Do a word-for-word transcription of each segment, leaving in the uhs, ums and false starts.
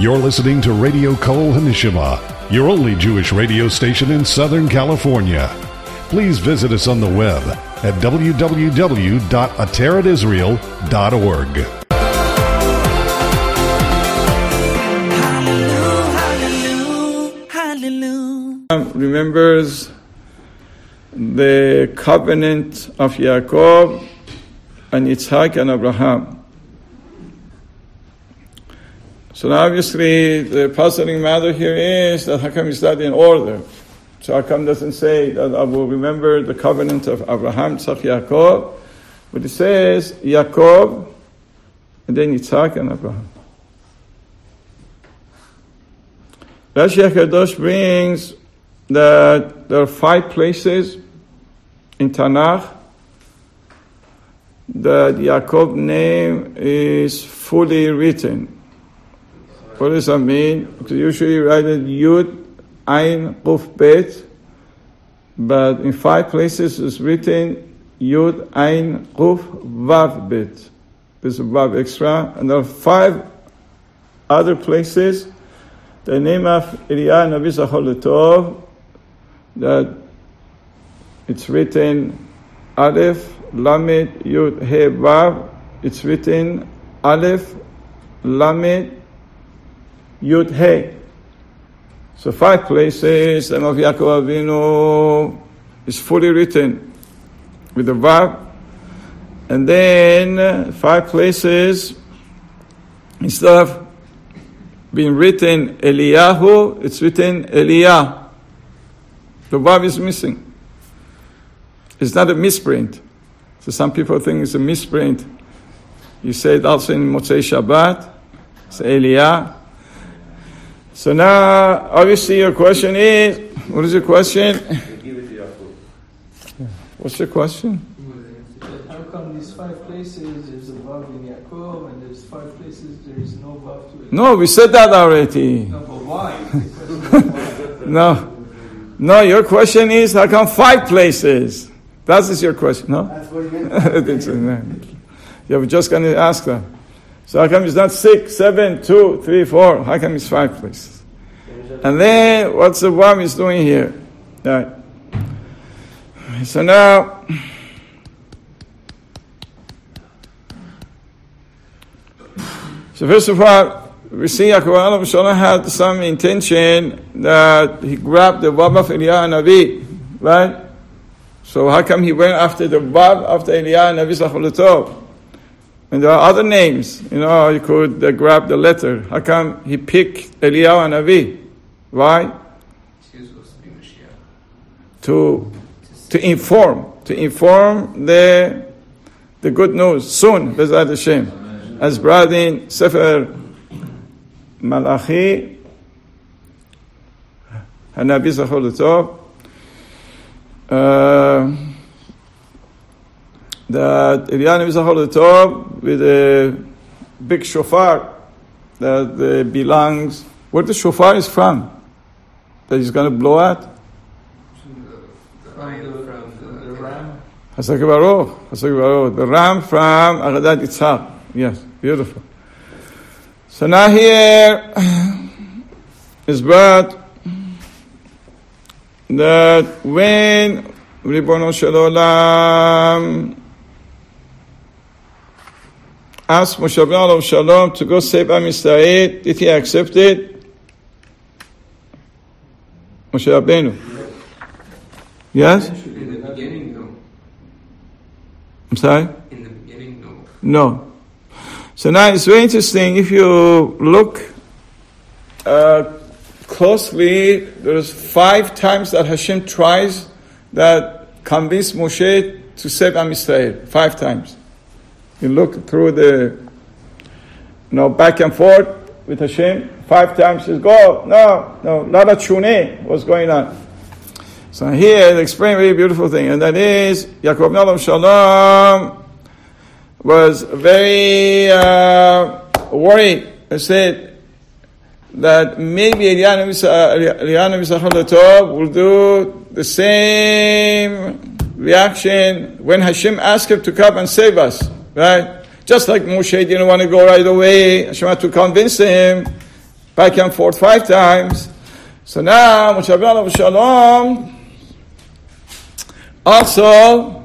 You're listening to Radio Kol Hanishima, your only Jewish radio station in Southern California. Please visit us on the web at w w w dot ateret israel dot org. Remembers the covenant of Yaakov and Yitzhak and Abraham. So now obviously the puzzling matter here is that how come it's not in order? So how come it doesn't say that I will remember the covenant of Abraham, Yitzhak, Yaakov, but it says Yaakov and then Yitzhak and Abraham. Rashi HaKadosh brings that there are five places in Tanakh that Yaakov's name is fully written. What does that mean? Because usually you write it Yud, Ein, Quf, Bet, but in five places it's written Yud, Ein, Quf, Vav, Bet. There's a Vav extra, and there are five other places. The name of Eliyahu Navi Zachor L'Tov, that it's written Aleph, Lamed, Yud, He, Vav. It's written Aleph, Lamed, Yud, He. So five places, the name of Yaakov Avinu is fully written with the Vav. And then five places, instead of being written Eliyahu, it's written Eliyah. The Vav is missing. It's not a misprint. So some people think it's a misprint. You say it also in Motzei Shabbat. It's Eliyah. So now, obviously your question is, what is your question? What's your question? How come these five places there's a Vav in Yaakov and there's five places there is no Vav to it? No, we said that already. No, but why? No. No, your question is, how come five places? That is your question, no? That's what you meant. Yeah, we're just going to ask that. So how come it's not six, seven, two, three, four? How come it's five places? And then, what's the Vav is doing here? All right. So now, so first of all, we see Yaakov Avinu had some intention that he grabbed the Vav of Eliyahu Navi, right? So how come he went after the Vav after Eliyahu Navi Zachor L'Tov? And there are other names, you know, you could uh, grab the letter. How come he picked Eliyahu Navi? Why? To to inform, to inform the the good news soon, B'ezrat Hashem, as brought in Sefer Malachi, Hanavi Zachor L'Tov, uh, that Eliyahu Navi Zachor L'Tov with a big shofar that uh, belongs, where the shofar is from, that he's going to blow out. The ram. Hasak Baruch, Hasak Baruch, the ram from Agadat Yitzhak. Yes, beautiful. So now here is brought that when Ribono Shel Olam asked Moshe Rabbeinu Shalom to go save Am Yisrael, did he accept it? Moshe Rabbeinu. Yes? In the beginning, no. I'm sorry? In the beginning, no. No. So now it's very interesting. If you look uh, closely, there's five times that Hashem tries that convince Moshe to save Am Yisrael. Five times. You look through the, you know, back and forth with Hashem. Five times says, go, no, no, not a chune, what's going on? So here they explain a very beautiful thing, and that is, Yaakov Avinu Shalom was very uh, worried and said that maybe Eliyahu Navi Zachor L'Tov will do the same reaction when Hashem asked him to come and save us, right? Just like Moshe didn't want to go right away, Hashem had to convince him. back and forth five times. So now, Moshe Rabbeinu Shalom also,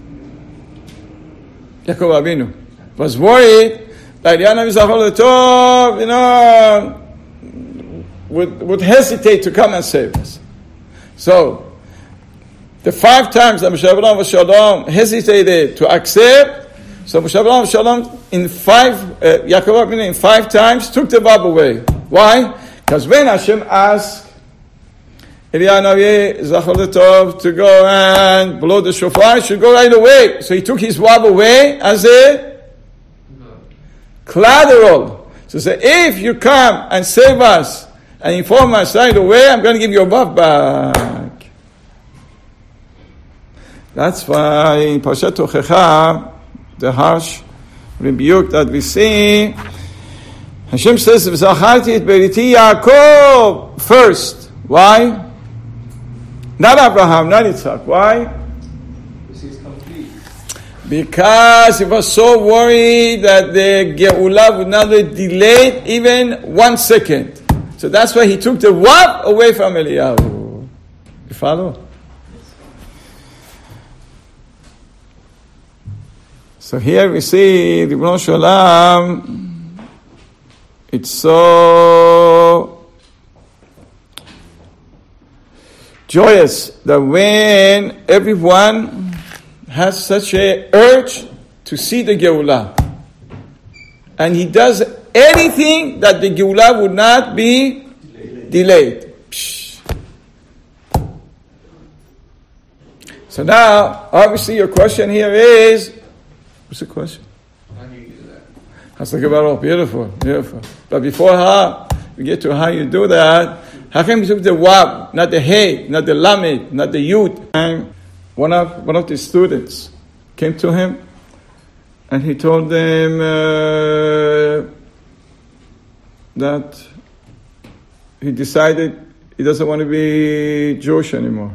Yaakov Avinu was worried that Yana Mizachol Tov, you know, would, would hesitate to come and save us. So, the five times that Moshe Rabbeinu Shalom hesitated to accept, so Moshe Rabbeinu Shalom in five, uh, Yaakov Avinu in five times took the Vav away. Why? Because when Hashem asked Eliyahu Navi Zachor Tov to go and blow the shofar, he should go right away. So he took his Vav away as a collateral. So say, if you come and save us and inform us right away, I'm going to give you a Vav back. That's why in Parashat Tochecha, the harsh rebuke that we see, Hashem says, "V'zacharti et beriti Yaakov" first. Why? Not Abraham, not Yitzchak. Why? Because he's complete. Because he was so worried that the Geulah would not be delayed even one second. So that's why he took the Vav away from Eliyahu. You follow? So here we see Ribbono Shel Olam, it's so joyous that when everyone has such a urge to see the Geulah, and he does anything that the Geulah would not be delayed. delayed. So now, obviously your question here is, what's the question? How do you do that? That's like about all beautiful, beautiful. But before how we get to how you do that, how come you took the Wab, not the Hey, not the Lamed, not the Yud? And one of one of the students came to him, and he told them uh, that he decided he doesn't want to be Jewish anymore.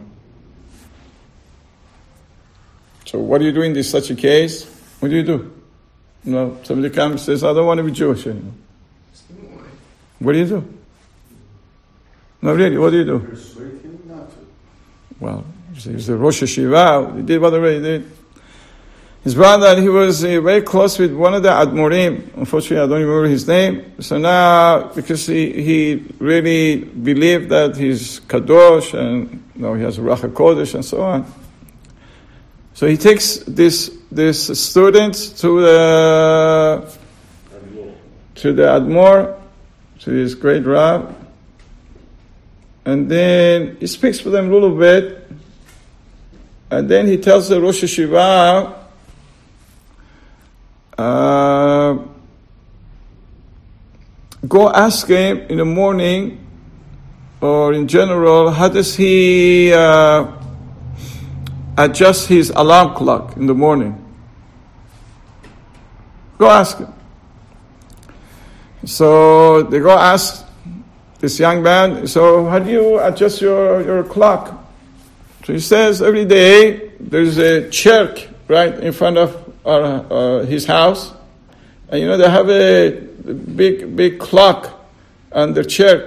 So what do you do in this such a case? What do you do? You know, somebody comes and says, I don't want to be Jewish anymore. What do you do? No, really, what do you do? Persuade him not to. Well, he was the Rosh Hashiva, he did whatever he did. His brother, he was uh, very close with one of the Admorim. Unfortunately, I don't remember his name. So now, because he, he really believed that he's Kadosh, and you know, he has Ruach HaKodesh and so on. So he takes this this student to the to the Admor, to his great Rav, and then he speaks with them a little bit, and then he tells the Rosh Hashiva, uh, go ask him in the morning, or in general, how does he uh, adjust his alarm clock in the morning? Go ask him. So they go ask this young man, so how do you adjust your, your clock? So he says every day there's a church right in front of our, uh, his house. And you know, they have a big, big clock on the church.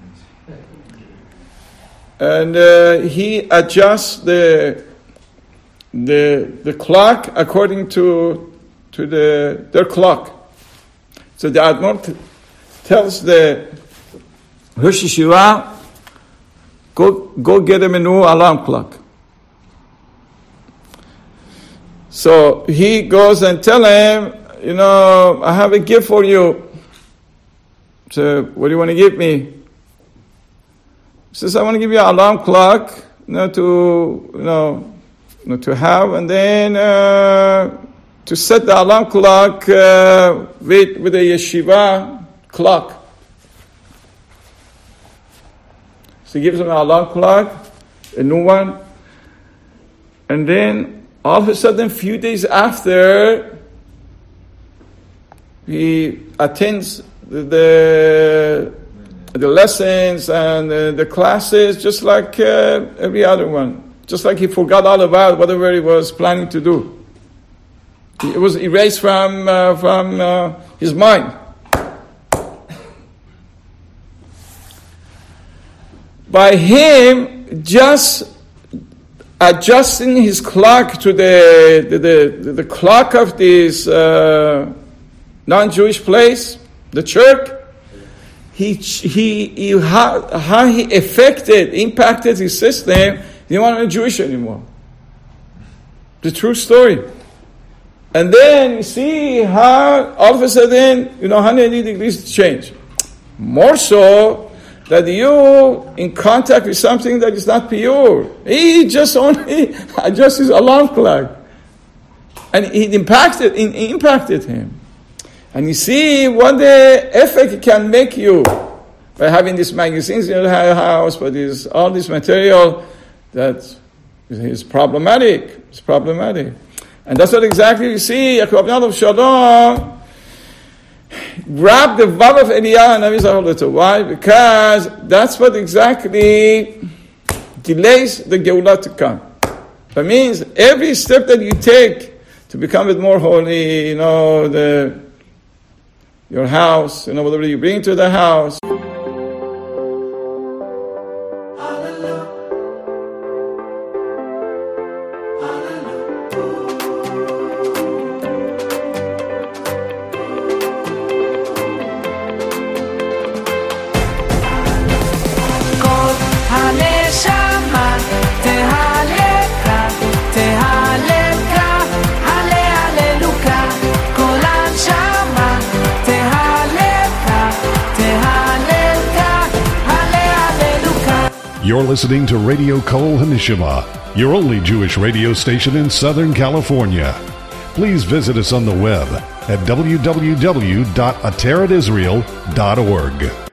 And uh, he adjusts the the the clock according to to the their clock. So the Admor t- tells the Rosh Hashiva, go go get him a new alarm clock. So he goes and tell him, you know, I have a gift for you. So what do you want to give me? He says, I want to give you an alarm clock, you know, to you know, you know to have, and then uh, to set the alarm clock uh, with with a yeshiva clock. So he gives him an alarm clock, a new one, and then all of a sudden, a few days after, he attends the the, the lessons and the, the classes just like uh, every other one. Just like he forgot all about whatever he was planning to do. It was erased from uh, from uh, his mind. by him just adjusting his clock to the the, the, the clock of this uh, non-Jewish place, the church, he he, he how, how he affected, impacted his system. He didn't want to be Jewish anymore. The true story. And then you see how all of a sudden, you know, one hundred eighty degrees change. More so that you in contact with something that is not pure. He just only adjusts his alarm clock. And it impacted, it impacted him. And you see what the effect it can make you by having these magazines in your house, but this, all this material that is problematic. It's problematic. And that's what exactly you see. Yaakov of Shalom grabbed the Vav of Eliyahu and Navi. Why? Because that's what exactly delays the Geulah to come. That means every step that you take to become it more holy, you know, the your house, you know, whatever you bring to the house. You're listening to Radio Kol Hanishima, your only Jewish radio station in Southern California. Please visit us on the web at w w w dot atarat israel dot org.